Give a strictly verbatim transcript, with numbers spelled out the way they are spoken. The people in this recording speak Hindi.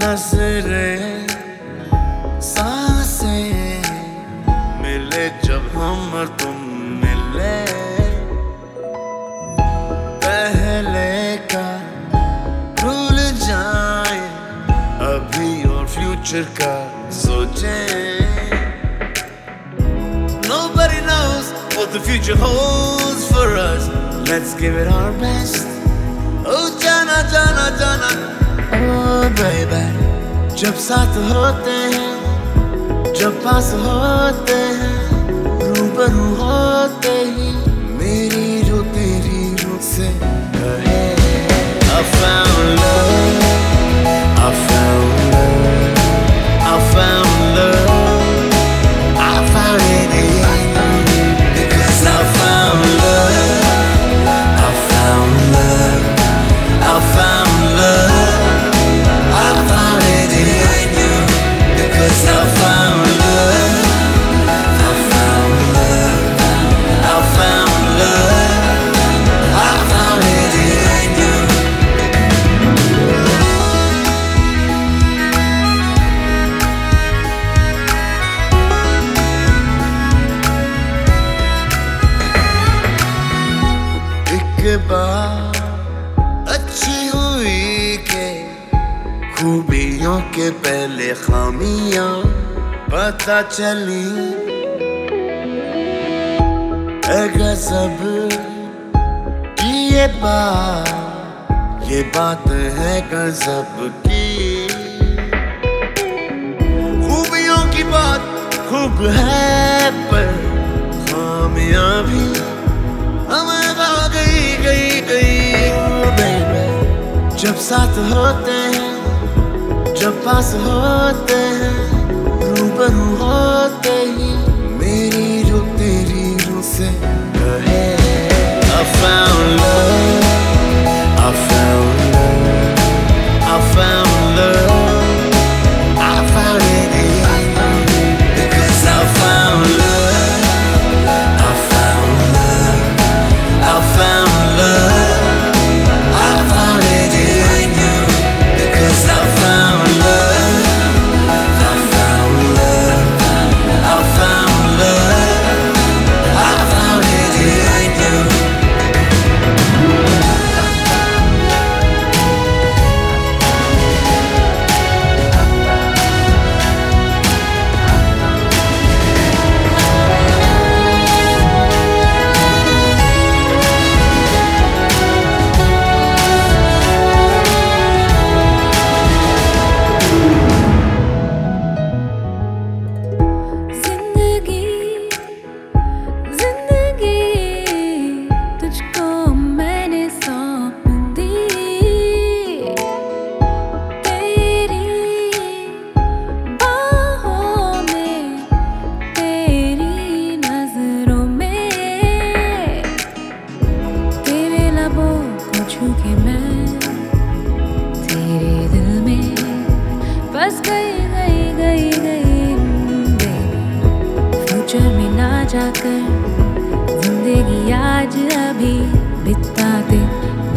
नजरें सांसें मिले जब हम और तुम मिले, पहले का भूल जाए अभी और फ्यूचर का सोचें। Nobody knows what the future holds for us. Let's give it our best. Oh जाना जाना जाना, oh baby, जब साथ होते हैं, जब पास होते हैं, रूबरू होते ही मेरी रूह तेरी रूह से कहे I found love, I found love, I found love, I found it in you, because I found love, I found love, I found love, I found it in you, because I found love, I found love, I found love, I found it in you. एक बार अच्छी हुई के खूबियों के पहले खामियां पता चली, है गज़ब की ये बात, ये बात है गज़ब की। खूबियों की बात खूब है पर खामियां भी हमें आ गई गई गई। oh baby, जब साथ होते हैं, जब पास होते हैं, रूबरू होते ही मेरी रूह तेरी रूह से कहे I found love, I found love, I found love, I found it in you, because I found love, I found love, I found love, I found it in you, because I found love, I found love, I found love, I found it in you. कि मैं तेरे दिल में बस गई गई गई गई बेबी, फ्यूचर में ना जाकर जिंदगी आज अभी बिता दे।